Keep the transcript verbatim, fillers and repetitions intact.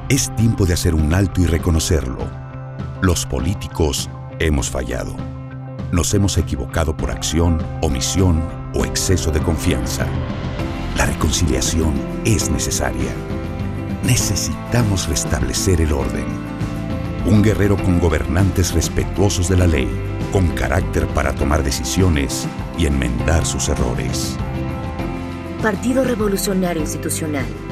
Es tiempo de hacer un alto y reconocerlo. Los políticos hemos fallado. Nos hemos equivocado por acción, omisión o exceso de confianza. La reconciliación es necesaria. Necesitamos restablecer el orden. Un guerrero con gobernantes respetuosos de la ley, con carácter para tomar decisiones y enmendar sus errores. Partido Revolucionario Institucional.